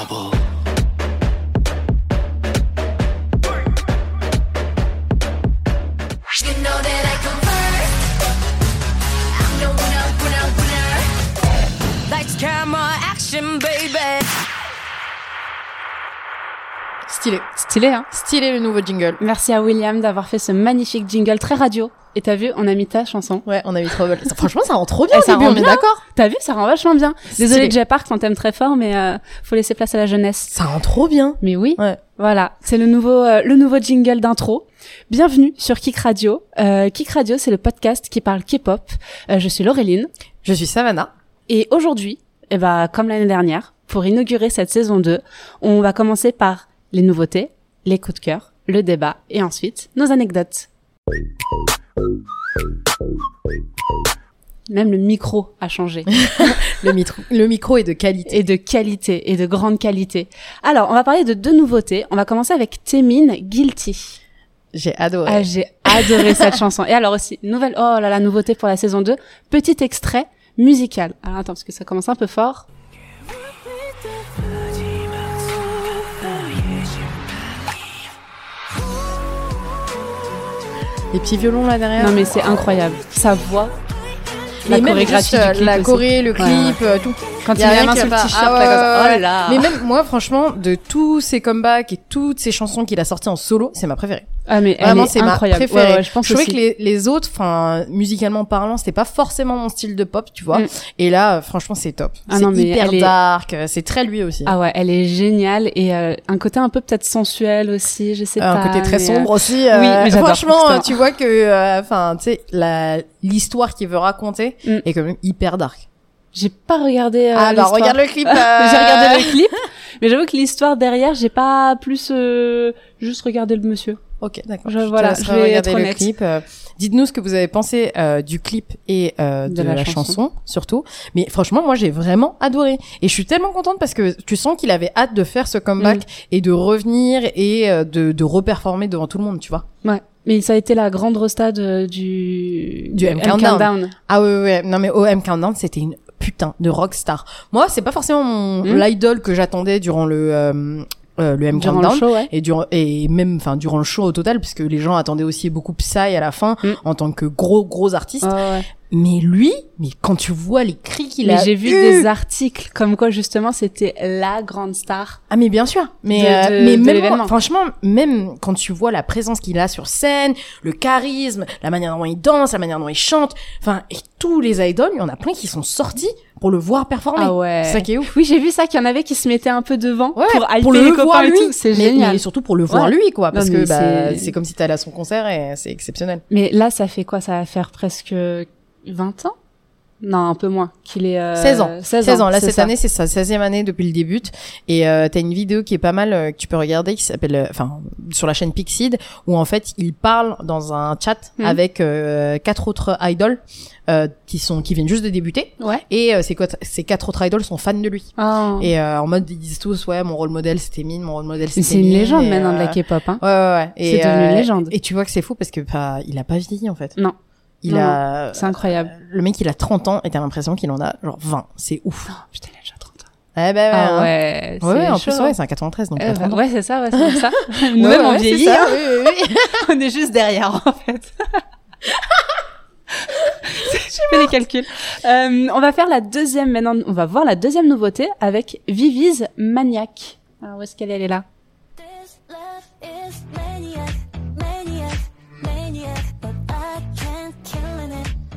trouble. You know that I come first. I'm the winner, winner, winner. Lights, camera, action, baby. Stylé, hein. Stylé le nouveau jingle. Merci à William d'avoir fait ce magnifique jingle très radio. Et t'as vu, on a mis ta chanson. Ouais, on a mis trop belle. Franchement, ça rend trop bien. Ça au début, rend on est bien. d'accord. T'as vu, ça rend vachement bien. Stylé. Désolée Jay Park, on t'aime très fort, mais faut laisser place à la jeunesse. Ça rend trop bien. Mais oui. Ouais. Voilà, c'est le nouveau jingle d'intro. Bienvenue sur Kik Radio. Kik Radio, c'est le podcast qui parle K-pop. Je suis Laureline. Je suis Savannah. Et aujourd'hui, comme l'année dernière, pour inaugurer cette saison 2, on va commencer par les nouveautés, les coups de cœur, le débat et ensuite nos anecdotes. Même le micro a changé. Le micro est de qualité. Et de qualité, et de grande qualité. Alors, on va parler de 2 nouveautés. On va commencer avec Taemin, Guilty. J'ai adoré. Ah, j'ai adoré cette chanson. Et alors aussi, nouveauté pour la saison 2, petit extrait musical. Alors attends, parce que ça commence un peu fort. Les petits violons là derrière. Non mais c'est incroyable. Sa voix, mais la même chorégraphie juste, du clip la aussi. choré, le clip, Ouais. tout. Quand il Y a met la rien main qui sur va le pas. t-shirt, Ah là, ouais, comme ça. ouais, Oh là là. Mais même moi, franchement, de tous ses comebacks et toutes ces chansons qu'il a sorties en solo, c'est ma préférée. Ah mais Vraiment, elle est c'est ma incroyable. préférée. Ouais, ouais, je pense trouvais aussi. que les autres, enfin, musicalement parlant, c'était pas forcément mon style de pop, tu vois. Et là, franchement, c'est top. Ah C'est non, mais hyper elle est- dark. C'est très lui aussi. Ah ouais, elle est géniale et un côté un peu peut-être sensuel aussi, je sais pas. Un côté très mais, sombre aussi. Oui, mais j'adore, franchement, justement. tu vois que, enfin, tu sais, l'histoire qu'il veut raconter est quand même hyper dark. J'ai pas regardé Alors, l'histoire. regarde le clip. J'ai regardé le clip, mais j'avoue que l'histoire derrière, j'ai pas plus juste regardé le monsieur. Ok, d'accord. Je- te voilà, laisserai je vais regarder être le honnête. clip. Dites-nous ce que vous avez pensé du clip et de la chanson, surtout. Mais franchement, moi, j'ai vraiment adoré. Et je suis tellement contente parce que tu sens qu'il avait hâte de faire ce comeback et de revenir et de reperformer devant tout le monde, tu vois. Ouais. Mais ça a été la grande rosta du M Countdown. Ah ouais. Non, mais au M Countdown, c'était une putain de rockstar. Moi, c'est pas forcément l'idole que j'attendais durant le M Durant Countdown le show, ouais. et même durant le show au total, puisque les gens attendaient aussi beaucoup Psy à la fin en tant que gros artiste. Ouais. Mais lui, quand tu vois les cris qu'il a Mais j'ai vu eu- des articles comme quoi justement c'était la grande star. Ah mais bien sûr, mais de même l'événement. moi, franchement, même quand tu vois la présence qu'il a sur scène, le charisme, la manière dont il danse, la manière dont il chante, enfin, et tous les idoles, il y en a plein qui sont sortis pour le voir performer. Ah ouais. C'est ça qui est ouf. Oui, j'ai vu ça qu'il y en avait qui se mettaient un peu devant Ouais, pour hyper pour les le copains voir et lui. tout. C'est mais génial. surtout pour le voir Ouais. lui, quoi, parce Non, que mais c'est comme si t'allais à son concert et c'est exceptionnel. Mais là, ça fait quoi? Ça va faire presque 20 ans? Non, un peu moins. Qu'il est 16 ans. 16 ans. Là, c'est cette ça. année, c'est sa 16e année depuis le début. Et t'as une vidéo qui est pas mal que tu peux regarder qui s'appelle, sur la chaîne Pixid, où en fait, il parle dans un chat avec 4 autres idoles qui viennent juste de débuter. Ouais. Et ces 4 autres idoles sont fans de lui. Oh. Et en mode, ils disent tous, ouais, mon rôle modèle c'était Min, mon rôle modèle Mais c'était c'est une Min, légende et, maintenant de la K-pop, hein. Ouais. Et, C'est devenu une légende. Et tu vois que c'est fou parce que il a pas vieilli en fait. Non. Il Non, a. C'est incroyable. Le mec, il a 30 ans et t'as l'impression qu'il en a genre 20. C'est ouf. Oh, putain, il a déjà 30 ans. Eh ben, Ah hein. ouais. Ouais, en chaud, plus, hein. ouais, c'est un 93, donc. Ouais, c'est ça, c'est comme ça. Nous-mêmes, on vieillit. c'est ça, hein. oui. On est juste derrière, en fait. Je fais les calculs. On va faire la deuxième maintenant. On va voir la deuxième nouveauté avec Vivi's Maniac. Alors, où est-ce qu'elle est? Elle est là. This love is maniac, maniac, maniac, but I can't killing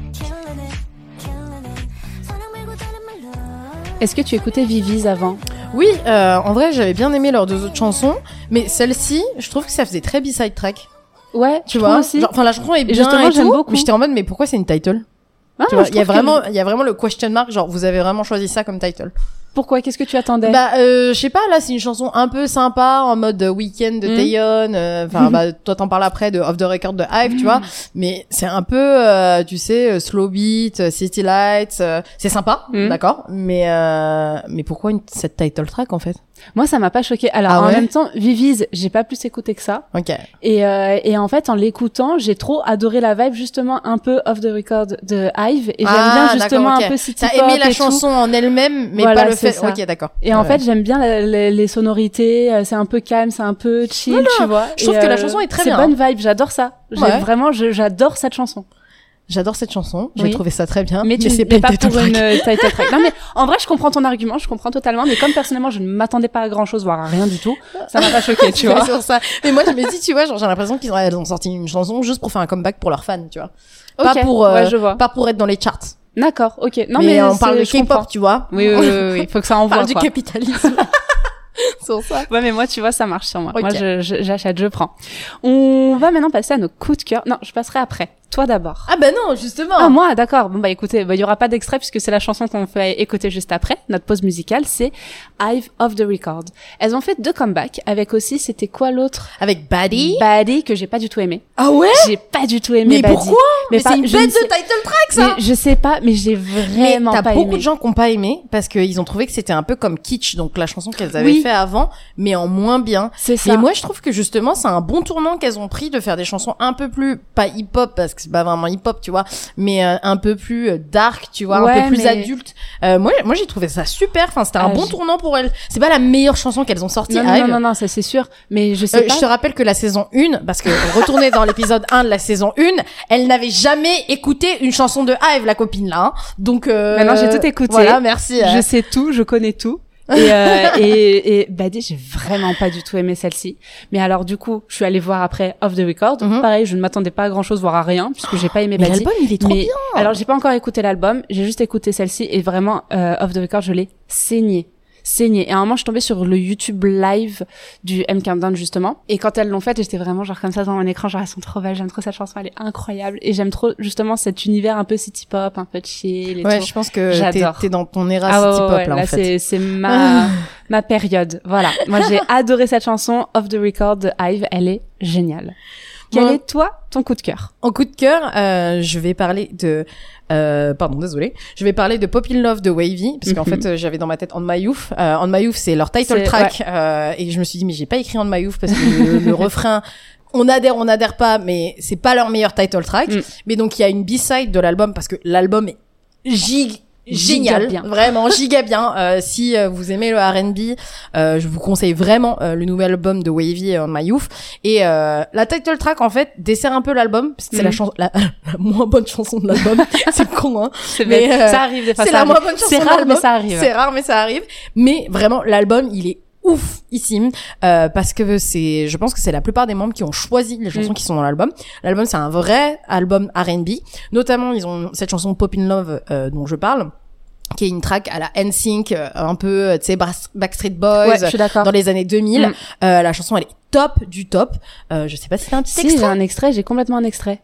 it. 사랑 말고 다른 말로. Est-ce que tu écoutais Vivi's avant? Oui, en vrai, j'avais bien aimé leurs 2 autres chansons, mais celle-ci, je trouve que ça faisait très B-side track. Ouais, Tu vois? aussi. Genre, la chanson est bien justement, et j'aime tout, beaucoup. mais j'étais en mode, mais pourquoi c'est une title? Ah, Tu vois, je il y a trouve que- vraiment le question mark, genre, vous avez vraiment choisi ça comme title. Pourquoi? Qu'est-ce que tu attendais? Je sais pas, là, c'est une chanson un peu sympa, en mode Weekend de Taeyeon, toi t'en parles après de Off the Record de Hive, tu vois, mais c'est un peu, tu sais, slow beat, City Lights, c'est sympa, d'accord, mais pourquoi cette title track, en fait? Moi, ça m'a pas choqué. Alors, Ah en ouais même temps, Vivi's, j'ai pas plus écouté que ça. Ok. Et en fait, en l'écoutant, j'ai trop adoré la vibe, justement, un peu off the record de Hive. Et j'aime bien, justement, d'accord, ok. un peu city T'as pop aimé la et chanson en elle-même, mais Voilà, pas le c'est c'est ça. Ok, d'accord. Et en fait, j'aime bien les sonorités, c'est un peu calme, c'est un peu chill, tu vois. Je trouve que la chanson est très bien. C'est bonne vibe, j'adore ça. Vraiment, j'adore cette chanson. J'adore cette chanson, j'ai trouvé ça très bien. Mais c'est pas pour une title track. Non mais en vrai, je comprends ton argument, je comprends totalement. Mais comme personnellement, je ne m'attendais pas à grand chose, voire à rien du tout, ça m'a pas choqué, tu vois. Sur ça. Mais moi, je me dis, tu vois, genre j'ai l'impression qu'ils ont sorti une chanson juste pour faire un comeback pour leurs fans, tu vois. Pas pour être dans les charts. D'accord, ok. Non mais on parle de K-pop, tu vois. Oui, faut que ça envoie. On parle du capitalisme. Sur ça. Ouais, mais moi, tu vois, ça marche sur moi. Okay. Moi, j'achète, je prends. On va maintenant passer à nos coups de cœur. Non, je passerai après. Toi d'abord. Ah bah non, justement. Ah moi, d'accord. Bon bah écoutez, il y aura pas d'extrait puisque c'est la chanson qu'on fait écouter juste après. Notre pause musicale, c'est Hive of the Record. Elles ont fait 2 comebacks avec aussi, c'était quoi l'autre? Avec Baddie. Baddie que j'ai pas du tout aimé. Ah ouais? J'ai pas du tout aimé Baddie. Mais pourquoi? Mais c'est une bête de title track ça. Mais je sais pas, mais j'ai vraiment pas aimé. T'as beaucoup de gens qui ont pas aimé parce qu'ils ont trouvé que c'était un peu comme Kitsch, donc la chanson qu'elles avaient fait avant, mais en moins bien. C'est ça. Et moi je trouve que justement c'est un bon tournant qu'elles ont pris de faire des chansons un peu plus, pas hip-hop parce que c'est pas vraiment hip-hop, tu vois, mais un peu plus dark, tu vois, un peu plus adulte. Moi j'ai trouvé ça super. Enfin, c'était un bon tournant pour elles. C'est pas la meilleure chanson qu'elles ont sortie. Non, ça c'est sûr. Mais je sais pas. Je te rappelle que la saison 1, parce que retourner dans l'épisode 1 de la saison 1, elle n'avait jamais écouté une chanson de Hive, la copine là. Hein. Donc maintenant j'ai tout écouté. Voilà, merci. Je sais tout, je connais tout. Et Baddie, j'ai vraiment pas du tout aimé celle-ci. Mais alors du coup, je suis allée voir après Off the Record. Pareil, je ne m'attendais pas à grand chose, voire à rien, puisque j'ai pas aimé Baddie. L'album, il est trop bien. Alors j'ai pas encore écouté l'album, j'ai juste écouté celle-ci et vraiment Off the Record, je l'ai saigné. Et à un moment, je suis tombée sur le YouTube live du M Countdown, justement. Et quand elles l'ont faite, j'étais vraiment genre comme ça dans mon écran, genre elles sont trop belles, j'aime trop cette chanson, elle est incroyable. Et j'aime trop, justement, cet univers un peu city pop, un peu chill et tout. Ouais, je pense que t'es dans ton era city pop, là, en fait. C'est ma période. Voilà. Moi, j'ai adoré cette chanson, Off the Record de Hive, elle est géniale. Quel est, toi, ton coup de cœur? En coup de cœur, je vais parler de... Je vais parler de Pop in Love de Wavy, parce qu'en fait, j'avais dans ma tête On My Youth. On My Youth, c'est leur title track. Et je me suis dit, mais j'ai pas écrit On My Youth parce que le refrain... On adhère pas, mais c'est pas leur meilleur title track. Mais donc, il y a une B-side de l'album, parce que l'album est génial, vraiment giga bien. Si vous aimez le R&B, je vous conseille vraiment le nouvel album de Wavy, On My Youth. Et la title track en fait dessert un peu l'album, parce que c'est la moins bonne chanson de l'album. C'est con, hein. Mais ça arrive des fois. C'est la moins bonne chanson de l'album. C'est rare, mais ça arrive. Mais vraiment, l'album, il est oufissime parce que je pense que c'est la plupart des membres qui ont choisi les chansons qui sont dans l'album. L'album, c'est un vrai album R&B. Notamment, ils ont cette chanson Pop in Love dont je parle, qui est une track à la NSYNC, un peu, tu sais, Backstreet Boys, dans les années 2000. La chanson, elle est top du top. Je sais pas si t'as un petit extrait. Si, j'ai un extrait, j'ai complètement un extrait.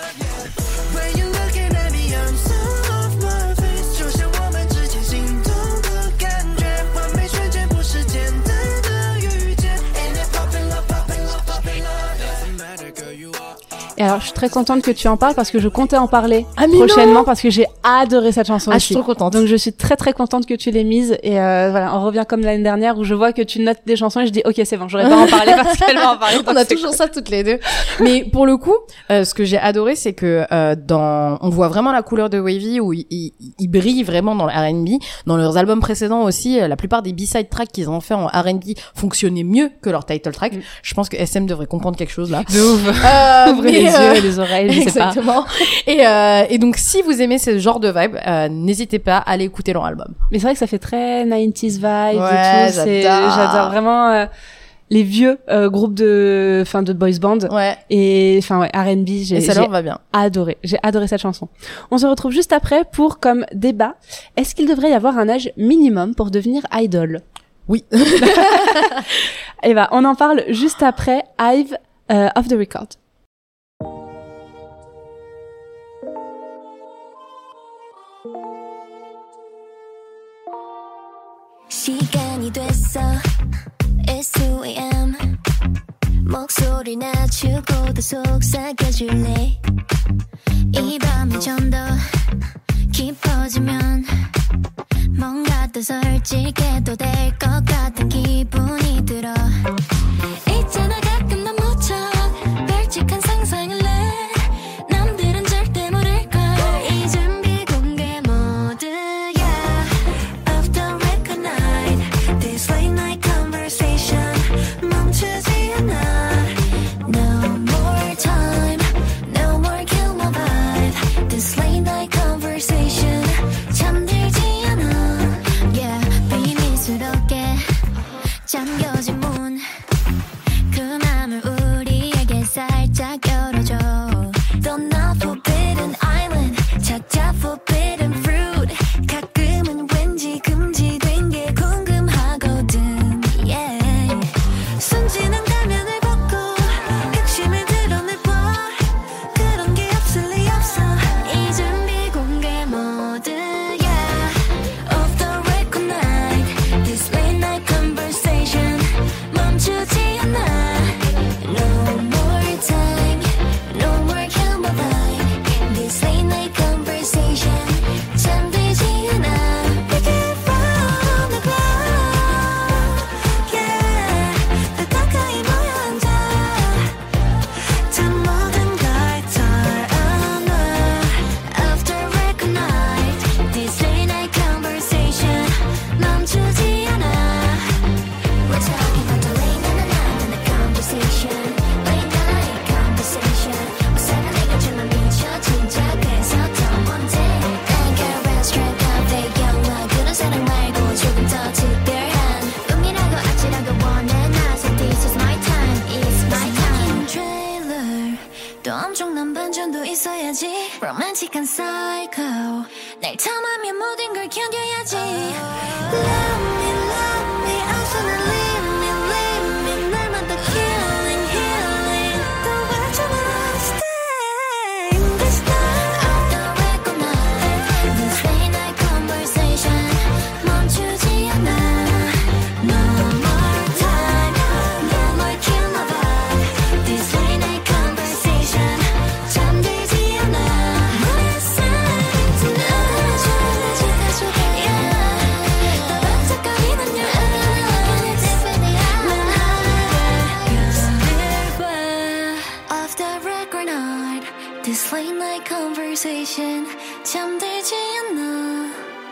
Et alors, je suis très contente que tu en parles parce que je comptais en parler prochainement parce que j'ai adoré cette chanson aussi. Je suis trop contente. Donc, je suis très très contente que tu l'aies mise et voilà, on revient comme l'année dernière où je vois que tu notes des chansons et je dis ok, c'est bon, j'aurais pas en parler parce qu'elle va en parler. On a toujours ça toutes les deux. Mais pour le coup, ce que j'ai adoré, c'est que on voit vraiment la couleur de Wavy où ils brillent vraiment dans le R&B. Dans leurs albums précédents aussi, la plupart des B-side tracks qu'ils ont fait en R&B fonctionnaient mieux que leur title track. Je pense que SM devrait comprendre quelque chose là. De ouf. Ouvrez les yeux et les oreilles, je sais pas. Exactement. Et donc, si vous aimez ce genre de vibe, n'hésitez pas à aller écouter leur album. Mais c'est vrai que ça fait très 90s vibe et tout. J'adore vraiment les vieux groupes de boys band. Ouais. Et R&B, j'ai va bien. Adoré. J'ai adoré cette chanson. On se retrouve juste après pour comme débat. Est-ce qu'il devrait y avoir un âge minimum pour devenir idol? Oui. Et on en parle juste après Hive Off the Record. 시간이 됐어 It's 2am 목소리 낮추고도 속삭여줄래 이 밤이 좀 더 깊어지면 뭔가 더 솔직해도 될 것 같은 기분이 들어 있잖아 가끔 난 무척 벌칙한 상상을 해 남들은 절대 모를걸 이 준비 공개 모드야 Off the record now 잠겨진 문 그 맘을 우리에게 살짝 열어줘 Don't not forbidden island 차차 forbidden fruit 가끔은 왠지 금지된 게 궁금하거든 yeah. 순진한 가면을 벗고 핵심을 드러내봐 그런 게 없을 리 없어 이젠 비공개 모드 yeah. Off the record night This late night conversation 멈추지 않아 No more time No more kill my vibe This late night conversation 잠들지 않아 We get from the ground Yeah 더 가까이 모여 앉아 다 모든 걸 털어놔 After record night This late night conversation 멈추지 않아 We're talking about the late night conversation Late night conversation 어색한 내가 주는 미쳐 진짜 그래서 더 뭔데 I got rest track of the 영화 그런 사랑 말고 조금 더 특별한 꿈이라고 아찔하고 원해 나서 This is my time It's my time trailer 또 엄청난 반전도 있어야지 로맨틱한 사이코 날 탐하면 모든 걸 견뎌야지 Love me absolutely leave me 날마다 healing healing 또 외쳐봐 stay in this night Off the record night This late night conversation 멈추지 않아 No more time No more kill my vibe This late night conversation 잠들지 않아 Listen to me Yeah 더 반짝거리는 your eyes Off the record night This late night conversation 잠들지 않아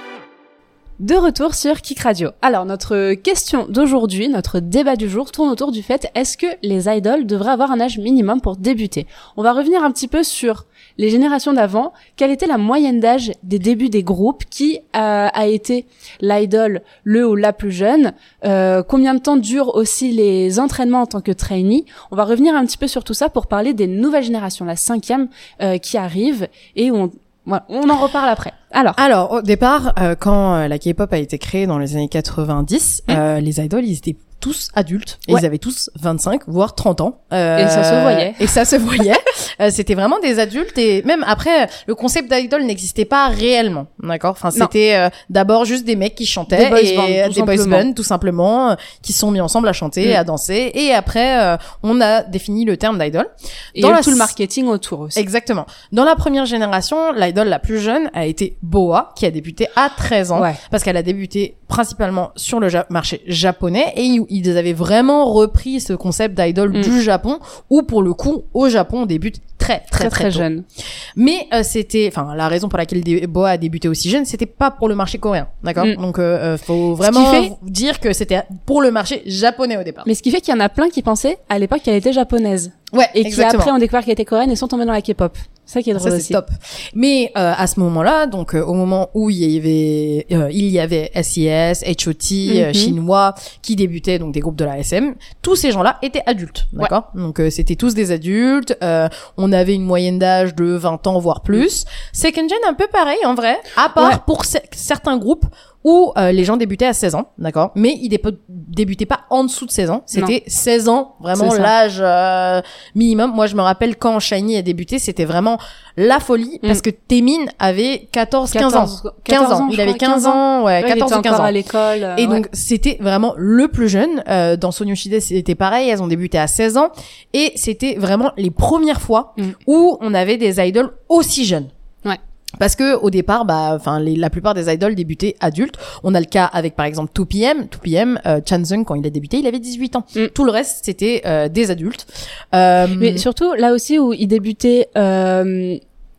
De retour sur Kik Radio. Alors, notre question d'aujourd'hui, notre débat du jour tourne autour du fait, est-ce que les idoles devraient avoir un âge minimum pour débuter? On va revenir un petit peu sur les générations d'avant. Quelle était la moyenne d'âge des débuts des groupes? Qui a été l'idole le ou la plus jeune? Combien de temps durent aussi les entraînements en tant que trainee? On va revenir un petit peu sur tout ça pour parler des nouvelles générations, la 5e qui arrive et où on en reparle après. Alors, au départ, quand la K-pop a été créée dans les années 90, les idoles, ils étaient tous adultes. Et ils avaient tous 25, voire 30 ans. Et ça se voyait. Et ça se voyait. C'était vraiment des adultes. Et même après, le concept d'idole n'existait pas réellement. D'accord? Enfin, c'était d'abord juste des mecs qui chantaient. Des boys bands, tout simplement, qui se sont mis ensemble à chanter, à danser. Et après, on a défini le terme d'idole. Et il y a eu tout le marketing autour aussi. Exactement. Dans la première génération, l'idole la plus jeune a été Boa, qui a débuté à 13 ans. Parce qu'elle a débuté principalement sur le marché japonais et ils avaient vraiment repris ce concept d'idol du Japon où pour le coup au Japon on débute très jeune. Mais c'était la raison pour laquelle Boa a débuté aussi jeune, c'était pas pour le marché coréen, d'accord? Donc faut vraiment dire que c'était pour le marché japonais au départ. Mais ce qui fait qu'il y en a plein qui pensaient à l'époque qu'elle était japonaise. Ouais, et exactement. qui après ont découvert qu'elle était coréenne et sont tombés dans la K-pop. C'est ça qui est drôle aussi. C'est top. Mais à ce moment-là, donc au moment où il y avait SES, HOT, Shinhwa qui débutaient, donc des groupes de la SM, tous ces gens-là étaient adultes, d'accord? Donc c'était tous des adultes, on avait une moyenne d'âge de 20 ans voire plus. Second Gen un peu pareil en vrai, à part pour certains groupes où les gens débutaient à 16 ans, d'accord? Mais ils débutaient pas en dessous de 16 ans. C'était 16 ans, vraiment l'âge minimum. Moi, je me rappelle quand SHINee a débuté, c'était vraiment la folie parce que Taemin avait 15 ans. Il avait 15 ans, 14 ou 15 ans. À l'école. Et donc, c'était vraiment le plus jeune. Dans Sonyeoshide, c'était pareil. Elles ont débuté à 16 ans. Et c'était vraiment les premières fois où on avait des idoles aussi jeunes. Parce que au départ, la plupart des idoles débutaient adultes. On a le cas avec par exemple 2PM. 2PM, Chansung quand il a débuté, il avait 18 ans. Tout le reste, c'était des adultes. Mais surtout là aussi où il débutait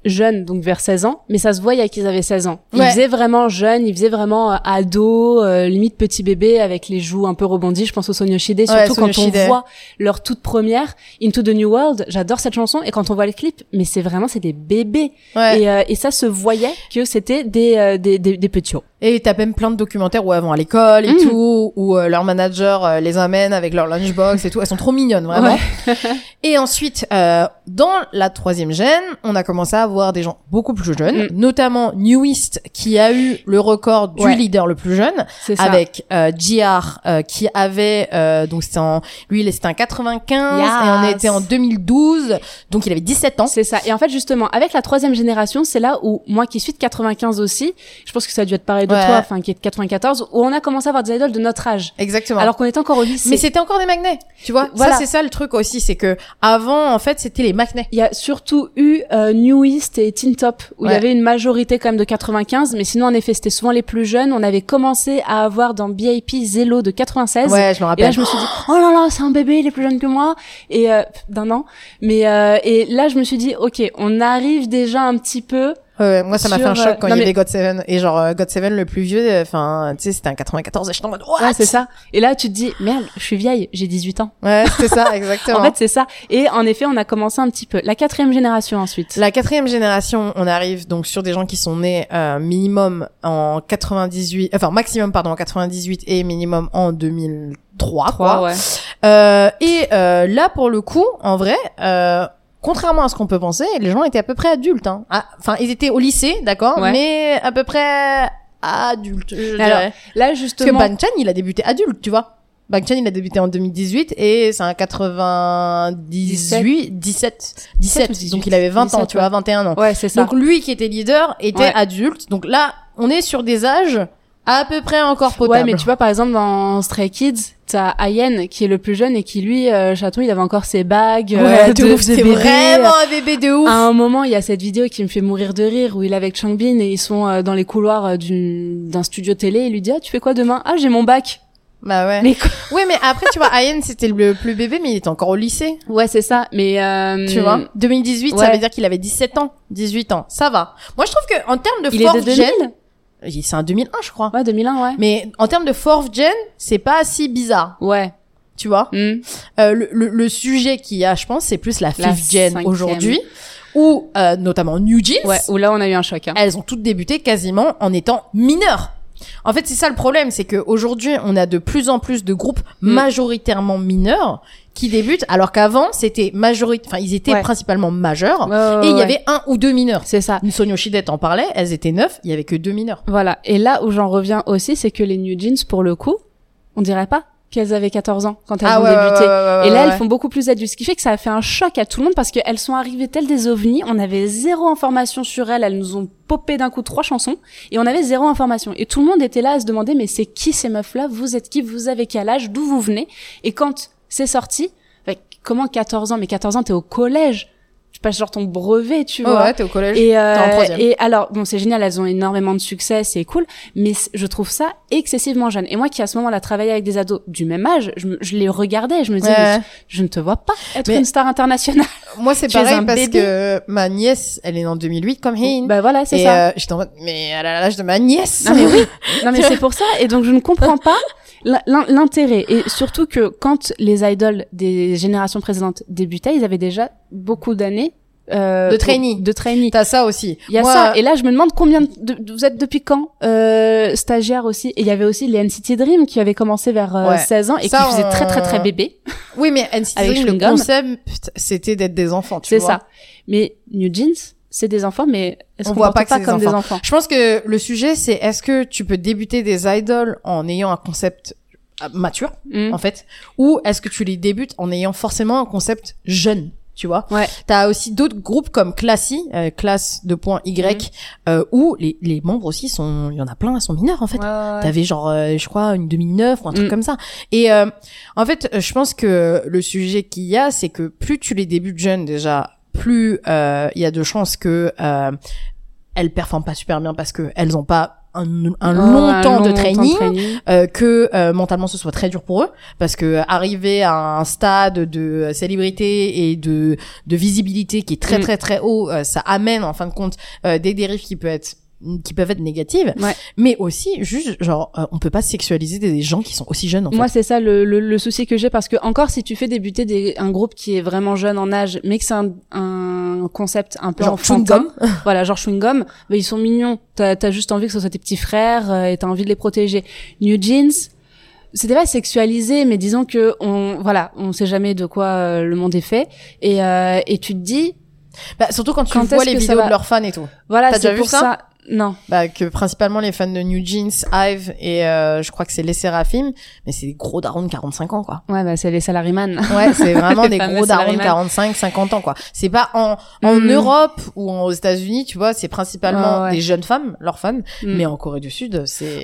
jeunes, donc vers 16 ans, mais ça se voyait qu'ils avaient 16 ans. Ils Ouais. faisaient vraiment jeunes, ils faisaient vraiment ados, limite petit bébé avec les joues un peu rebondies. Je pense au Sonyoshide, surtout quand Sonyoshide. on voit leur toute première Into the New World. J'adore cette chanson et quand on voit le clip, mais c'est des bébés. Ouais. Et ça se voyait que c'était des petits. Et t'as même plein de documentaires où elles vont à l'école et tout, où leur manager les amène avec leur lunchbox et tout. Elles sont trop mignonnes, vraiment. Ouais. Et ensuite, dans la 3e gène, on a commencé à avoir des gens beaucoup plus jeunes, notamment New East, qui a eu le record du leader le plus jeune, C'est ça. avec JR, qui avait, donc c'était c'était en 95, Yes. et on était en 2012, donc il avait 17 ans. C'est ça. Et en fait, justement, avec la 3e génération, c'est là où, moi qui suis de 95 aussi, je pense que ça a dû être pareil de Ouais. toi, enfin, qui est de 94, où on a commencé à avoir des idoles de notre âge. Exactement. Alors qu'on était encore au lycée. Mais c'était encore des magnets, tu vois. Voilà. Ça, c'est ça le truc aussi, c'est que avant, en fait, c'était les magnets. Il y a surtout eu New East et Teen Top, où il y Ouais. avait une majorité quand même de 95, mais sinon, en effet, c'était souvent les plus jeunes. On avait commencé à avoir dans BIP Zelo de 96. Ouais, je me Et rappelle. là, je me suis dit, oh là là, c'est un bébé, il est plus jeune que moi, et d'un an. Mais et là, je me suis dit, ok, on arrive déjà un petit peu. Moi, ça m'a sur, fait un choc quand non, il y mais- avait God7. Et genre, God7, le plus vieux, enfin, tu sais, c'était un 94, et j'étais en mode, what? Ouais, c'est ça. Et là, tu te dis, merde, je suis vieille, j'ai 18 ans. Ouais, c'est ça, exactement. En fait, c'est ça. Et en effet, on a commencé un petit peu. La 4e génération ensuite. La 4e génération, on arrive donc sur des gens qui sont nés minimum en 98, enfin maximum pardon en 98 et minimum en 2003 quoi. Ouais. Là pour le coup, en vrai, contrairement à ce qu'on peut penser, les gens étaient à peu près adultes. Hein. Enfin, ils étaient au lycée, d'accord, Ouais. mais à peu près adultes. Je Alors, dirais. là, Parce que justement. Bangchan, il a débuté adulte, tu vois. Bangchan, il a débuté en 2018 et c'est un 17, ou 18. donc il avait 20 ans, 17, tu vois, 21 ans. Ouais, c'est ça. Donc lui qui était leader était Ouais. adulte. Donc là, on est sur des âges à peu près encore potables. Ouais, mais tu vois, par exemple, dans Stray Kids, t'as Ayen, qui est le plus jeune et qui, lui, chaton, il avait encore ses bagues, ouais, de ouf, de c'est bébé. vraiment un bébé de ouf. À un moment, il y a cette vidéo qui me fait mourir de rire où il est avec Changbin et ils sont dans les couloirs d'un studio télé. Il lui dit, ah, tu fais quoi demain? Ah, j'ai mon bac. Bah ouais. Mais quoi Oui, mais après, tu vois, Ayen, c'était le plus bébé, mais il était encore au lycée. Ouais, c'est ça. Mais, Tu vois. 2018, ça ouais. veut dire qu'il avait 17 ans, 18 ans. Ça va. Moi, je trouve que, en termes de il est de fourth 2000? gen, c'est un 2001, je crois. Ouais, 2001, ouais. Mais en termes de fourth gen, c'est pas si bizarre. Ouais. Tu vois. Hmm. Le sujet qu'il y a, je pense, c'est plus la La fifth gen 5e. aujourd'hui, où, notamment New Jeans. Ouais, où là, on a eu un choc, hein. Elles ont toutes débuté quasiment en étant mineures. En fait, c'est ça le problème, c'est qu'aujourd'hui, on a de plus en plus de groupes majoritairement mineurs qui débutent, alors qu'avant, c'était enfin, ils étaient Ouais. principalement majeurs, Ouais, et il y ouais. avait 1 ou 2 mineurs. C'est ça. Sonyoshide en parlait, elles étaient 9, il y avait que 2 mineurs. Voilà. Et là où j'en reviens aussi, c'est que les New Jeans, pour le coup, on dirait pas qu'elles avaient 14 ans quand elles ont débuté. Et là, elles font beaucoup plus adultes. Ce qui fait que ça a fait un choc à tout le monde parce qu'elles sont arrivées telles des ovnis. On avait zéro information sur elles. Elles nous ont popé d'un coup 3 chansons et on avait zéro information. Et tout le monde était là à se demander, mais c'est qui ces meufs-là? Vous êtes qui? Vous avez quel âge? D'où vous venez? Et quand c'est sorti, comment 14 ans? Mais 14 ans, t'es au collège. Tu passes genre ton brevet, tu vois. Ouais, t'es au collège. Et, t'es en troisième. et alors, bon, c'est génial, elles ont énormément de succès, c'est cool, mais je trouve ça excessivement jeune. Et moi qui, à ce moment-là, travaillais avec des ados du même âge, je les regardais et je me disais, Ouais. mais je ne te vois pas être Mais- une star internationale. Moi, c'est tu es pareil un parce bébé. que ma nièce, elle est née en 2008 comme Hein. Bah voilà, c'est Et ça. j'étais en mode, mais elle a l'âge de ma nièce. Non mais oui, non mais c'est pour ça. Et donc je ne comprends pas l'intérêt. Et surtout que quand les idoles des générations précédentes débutaient, ils avaient déjà beaucoup d'années De trainee. De trainee. T'as ça aussi. Il y a Moi, ça. Et là, je me demande combien vous êtes depuis quand stagiaire aussi. Et il y avait aussi les NCT Dream qui avaient commencé vers Ouais. 16 ans et Ça, qui faisaient très très très bébé. Oui, mais NCT Avec Dream, le chewing-gum. concept, c'était d'être des enfants, tu C'est vois. ça. Mais New Jeans, c'est des enfants, mais est-ce On qu'on voit voit pas pas que c'est comme des des enfants? Je pense que le sujet, c'est est-ce que tu peux débuter des idoles en ayant un concept mature, Mm. en fait, ou est-ce que tu les débutes en ayant forcément un concept jeune, tu vois? Ouais. T'as aussi d'autres groupes comme Classy, classe Y, où les membres aussi sont, il y en a plein, elles sont mineurs, en fait. T'avais genre, je crois, une 2009 ou un truc Mm. comme ça. Et en fait, je pense que le sujet qu'il y a, c'est que plus tu les débutes jeunes déjà, plus il y a de chances que elles performent pas super bien parce que elles ont pas long temps de training, que mentalement ce soit très dur pour eux, parce que arriver à un stade de célébrité et de visibilité qui est très très très haut, ça amène en fin de compte des dérives qui peuvent être négatives, mais aussi juste genre on peut pas sexualiser des gens qui sont aussi jeunes en fait. Moi c'est ça le souci que j'ai, parce que encore si tu fais débuter un groupe qui est vraiment jeune en âge, mais que c'est un concept un peu genre enfantin, voilà, genre chewing gum, bah ils sont mignons, t'as juste envie que ce soit tes petits frères et t'as envie de les protéger. New Jeans, c'était pas sexualisé, mais disons que on sait jamais de quoi le monde est fait, et tu te dis, surtout quand tu vois les vidéos de leurs fans et tout. Voilà, t'as déjà vu ça? Non. Que principalement les fans de New Jeans, Hive et je crois que c'est les Séraphim, mais c'est des gros darons de 45 ans quoi. Ouais, c'est les salaryman. Ouais, c'est vraiment des gros darons de 45, 50 ans quoi. C'est pas en Europe ou aux États-Unis, tu vois, c'est principalement des jeunes femmes, leurs fans, mais en Corée du Sud, c'est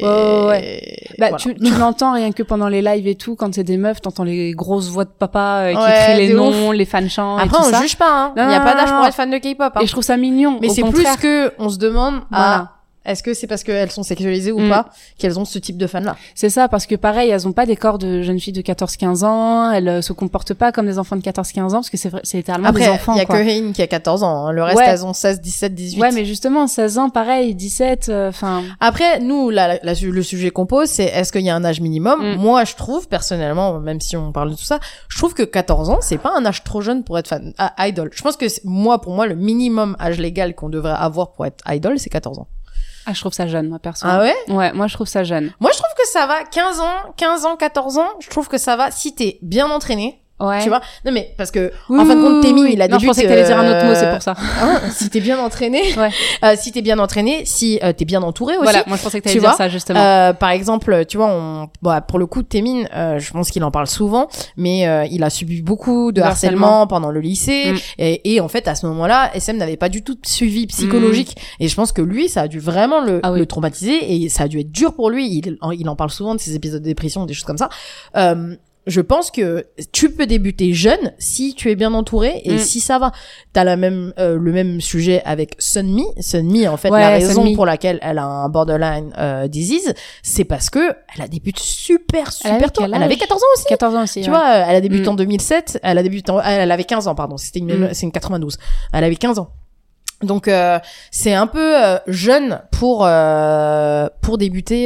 voilà. Tu l'entends rien que pendant les lives et tout, quand c'est des meufs, t'entends les grosses voix de papa qui crient les noms, les fans chantent et tout ça. Après on juge pas il y a pas d'âge pour être fan de K-pop Et je trouve ça mignon. Mais c'est plus que on se demande est-ce que c'est parce qu'elles sont sexualisées ou pas qu'elles ont ce type de fans-là? C'est ça, parce que pareil, elles ont pas des corps de jeunes filles de 14-15 ans, elles se comportent pas comme des enfants de 14-15 ans, parce que c'est vrai, c'est littéralement des enfants. Après, il y a que Hein qui a 14 ans, le reste elles ont 16, 17, 18. Ouais, mais justement, 16 ans, pareil, 17, Après, nous, le sujet qu'on pose, c'est est-ce qu'il y a un âge minimum? Moi, je trouve, personnellement, même si on parle de tout ça, je trouve que 14 ans, c'est pas un âge trop jeune pour être fan, idol. Je pense que pour moi, le minimum âge légal qu'on devrait avoir pour être idol, c'est 14 ans. Ah, je trouve ça jeune, moi, perso. Ah ouais? Ouais, moi, je trouve ça jeune. Moi, je trouve que ça va 15 ans, 14 ans, je trouve que ça va si t'es bien entraîné. Ouais. Tu vois? Non, mais, parce que, en fin de compte, Témi, il a débuté. Non, je pensais que t'allais dire un autre mot, c'est pour ça. Si t'es bien entraîné. Si t'es bien entraîné, si t'es bien entouré aussi. Voilà, moi, je pensais que t'allais dire ça, justement. Par exemple, tu vois, pour le coup, Témin, je pense qu'il en parle souvent, mais il a subi beaucoup de harcèlement pendant le lycée. Et en fait, à ce moment-là, SM n'avait pas du tout de suivi psychologique. Et je pense que lui, ça a dû vraiment le traumatiser et ça a dû être dur pour lui. Il en parle souvent de ses épisodes de dépression, des choses comme ça. Je pense que tu peux débuter jeune si tu es bien entouré et si ça va. T'as le même sujet avec Sunmi. Sunmi, en fait, la raison pour laquelle elle a un borderline disease, c'est parce que elle a débuté super tôt. Elle avait 14 ans aussi. 14 ans aussi. Tu vois, elle a débuté en 2007. Elle avait 15 ans, pardon. C'est une 92. Elle avait 15 ans. Donc c'est un peu jeune pour débuter,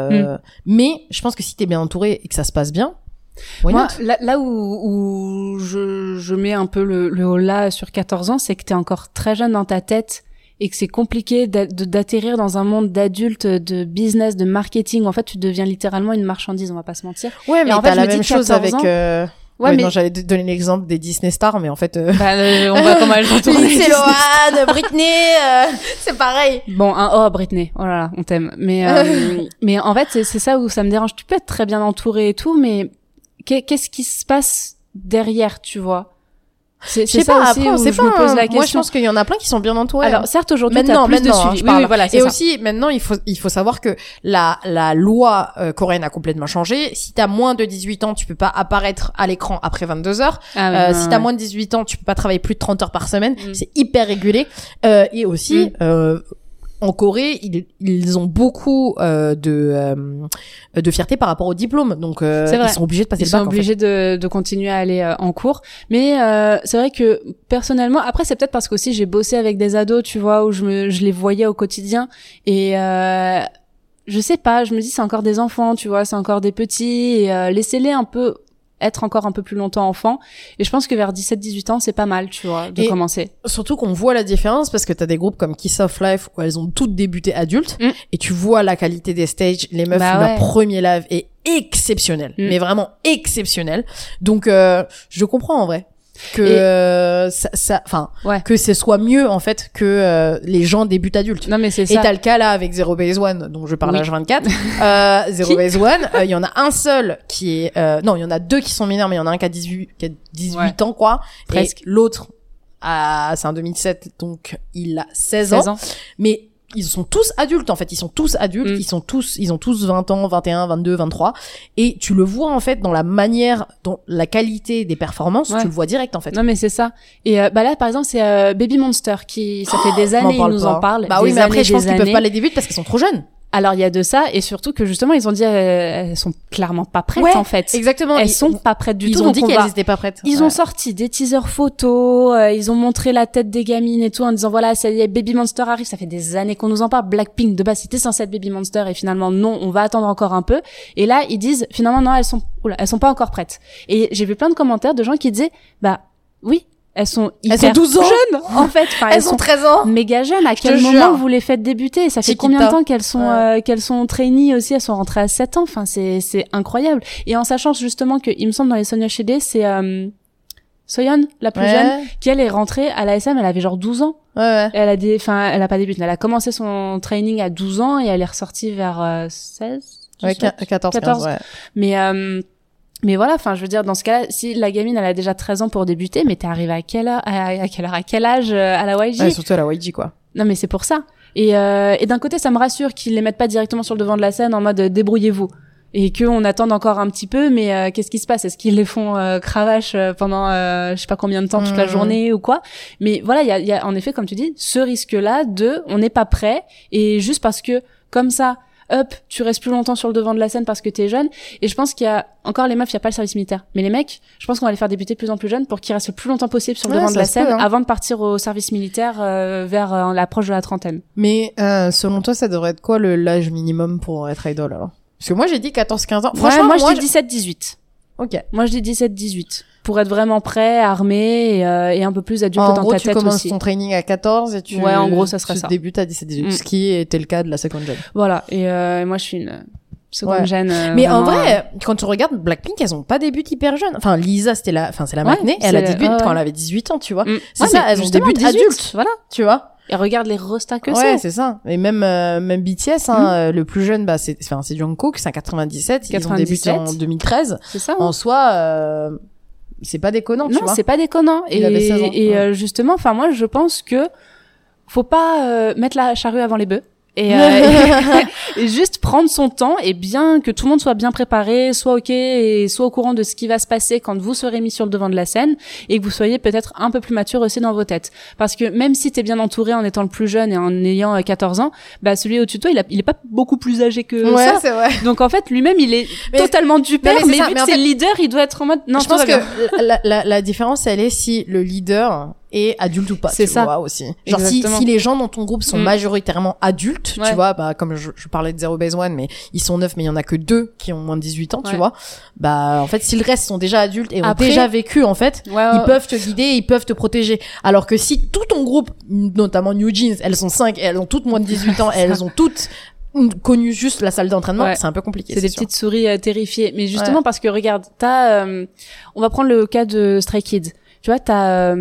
mais je pense que si t'es bien entouré et que ça se passe bien. Moi, là où je mets un peu le haut là sur 14 ans, c'est que t'es encore très jeune dans ta tête et que c'est compliqué d'atterrir dans un monde d'adultes, de business, de marketing. En fait, tu deviens littéralement une marchandise, on va pas se mentir. Ouais, mais en t'as fait, la même chose avec... Ouais, mais non, j'allais donner l'exemple des Disney stars, mais en fait... on voit comment elles vont tourner. Lindsay Lohan, Britney, c'est pareil. Bon, Britney, oh là là, on t'aime. Mais mais en fait, c'est ça où ça me dérange. Tu peux être très bien entouré et tout, mais qu'est-ce qui se passe derrière, tu vois? C'est ça aussi où je me pose la question. Moi, je pense qu'il y en a plein qui sont bien entourés. Alors, certes, aujourd'hui, t'as plus de suivi. Oui, voilà, et aussi, maintenant, il faut savoir que la loi coréenne a complètement changé. Si t'as moins de 18 ans, tu peux pas apparaître à l'écran après 22 heures. Si t'as moins de 18 ans, tu peux pas travailler plus de 30 heures par semaine. C'est hyper régulé. Et aussi, en Corée, ils ont beaucoup de fierté par rapport au diplôme, donc ils sont obligés de passer le bac. Ils sont obligés de continuer à aller en cours. Mais c'est vrai que personnellement, après c'est peut-être parce qu'aussi j'ai bossé avec des ados, tu vois, où je les voyais au quotidien et je sais pas, je me dis c'est encore des enfants, tu vois, c'est encore des petits et laissez-les un peu être encore un peu plus longtemps enfant. Et je pense que vers 17-18 ans, c'est pas mal, tu vois, de commencer. Surtout qu'on voit la différence parce que t'as des groupes comme Kiss of Life où elles ont toutes débuté adultes et tu vois la qualité des stages. Les meufs, leur premier live est exceptionnel. Mais vraiment exceptionnel. Donc, je comprends en vrai. Que que ce soit mieux en fait que les gens débutent adultes. Non mais c'est ça. Et t'as le cas là avec Zero Base One dont je parle H24. Zero Base One, il y en a un seul qui est non, il y en a deux qui sont mineurs mais il y en a un qui a 18 ans quoi. Presque. Et l'autre c'est un 2007 donc il a 16 ans. Mais ils sont tous adultes en fait, ils sont tous adultes, ils ont tous 20 ans, 21, 22, 23 et tu le vois en fait dans la manière, dans la qualité des performances, tu le vois direct en fait. Non mais c'est ça. Et là par exemple, c'est Baby Monster qui ça fait des années ils nous en parlent. Bah oui, mais après je pense qu'ils peuvent pas les débuter parce qu'ils sont trop jeunes. Alors il y a de ça, et surtout que justement ils ont dit elles sont clairement pas prêtes en fait. Exactement. Elles sont pas prêtes du tout. Ils ont dit qu'elles étaient pas prêtes. Ils ont sorti des teasers photos, ils ont montré la tête des gamines et tout en disant voilà, ça y est, Baby Monster arrive, ça fait des années qu'on nous en parle. Blackpink de base c'était censé être Baby Monster et finalement non, on va attendre encore un peu. Et là ils disent finalement non, elles sont pas encore prêtes. Et j'ai vu plein de commentaires de gens qui disaient bah oui, elles sont hyper 12 ans jeunes en fait. Enfin, elles ont 13 ans. Méga jeunes. À quel moment vous les faites débuter? Ça fait combien de temps qu'elles sont trainees aussi? Elles sont rentrées à 7 ans. Enfin, c'est incroyable. Et en sachant justement que, il me semble dans les Sonia Shide, c'est Soyeon, la plus jeune, qui elle est rentrée à l'ASM, elle avait genre 12 ans. Ouais. Elle a pas débuté. Elle a commencé son training à 12 ans et elle est ressortie vers 16. Ouais, 14. 15, ouais. Mais voilà, enfin, je veux dire, dans ce cas-là, si la gamine, elle a déjà 13 ans pour débuter, mais t'es arrivé à quelle heure, à quel âge à la YG? Ouais, surtout à la YG, quoi. Non, mais c'est pour ça. Et d'un côté, ça me rassure qu'ils les mettent pas directement sur le devant de la scène en mode débrouillez-vous. Et qu'on attende encore un petit peu, mais qu'est-ce qui se passe? Est-ce qu'ils les font cravache pendant je sais pas combien de temps, toute la journée ou quoi? Mais voilà, il y a en effet, comme tu dis, ce risque-là on n'est pas prêt, et juste parce que, comme ça, tu restes plus longtemps sur le devant de la scène parce que t'es jeune. Et je pense qu'il y a encore les meufs, il y a pas le service militaire, mais les mecs, je pense qu'on va les faire débuter de plus en plus jeunes pour qu'ils restent le plus longtemps possible sur le devant de la scène avant de partir au service militaire vers l'approche de la trentaine. Mais selon toi, ça devrait être quoi l'âge minimum pour être idol alors? Parce que moi j'ai dit 14-15 ans. Franchement, moi je dis 17-18. Ok. Moi je dis 17-18. Pour être vraiment prêt, armé et un peu plus adulte dans ta tête aussi. En gros, tu commences ton training à 14 et ouais, en gros, ça serait ça. Tu débutes à 17-18, ce qui était le cas de la second gen. Voilà. Et moi, je suis une seconde gen. Mais en vrai, quand tu regardes Blackpink, elles ont pas débuté hyper jeunes. Enfin, Lisa, c'est la Maknae, elle a débuté quand elle avait 18 ans, tu vois. C'est ça, elles ont débuté adultes. Voilà. Tu vois. Et regarde les rostas que c'est. Ouais, c'est ça. Et même BTS, le plus jeune, bah, c'est Jungkook, c'est en 97. Ils ont débuté en 2013. C'est ça. En soi, c'est pas déconnant, tu vois. Non, c'est pas déconnant. Il avait 16 ans. Et justement, enfin, moi, je pense que faut pas mettre la charrue avant les bœufs. Et juste prendre son temps, et bien que tout le monde soit bien préparé, soit ok et soit au courant de ce qui va se passer quand vous serez mis sur le devant de la scène, et que vous soyez peut-être un peu plus mature aussi dans vos têtes. Parce que même si t'es bien entouré en étant le plus jeune et en ayant 14 ans, bah celui au tuto, il est pas beaucoup plus âgé que ça. Ouais, c'est vrai. Donc en fait, lui-même, il est totalement du père, mais vu que c'est le leader, il doit être en mode non, je pense que la différence, elle est si le leader et adulte ou pas, c'est ça vois, aussi. Genre si les gens dans ton groupe sont majoritairement adultes, tu vois, bah comme je parlais de Zero Base One, mais ils sont 9, mais il y en a que 2 qui ont moins de 18 ans, tu vois. Bah en fait, si le reste sont déjà adultes et ont déjà vécu, en fait, ils peuvent te guider, ils peuvent te protéger. Alors que si tout ton groupe, notamment New Jeans, elles sont 5 et elles ont toutes moins de 18 ans, et elles ont toutes connu juste la salle d'entraînement, c'est un peu compliqué. C'est des petites souris terrifiées. Mais justement parce que regarde, on va prendre le cas de Stray Kids. Tu vois, t'as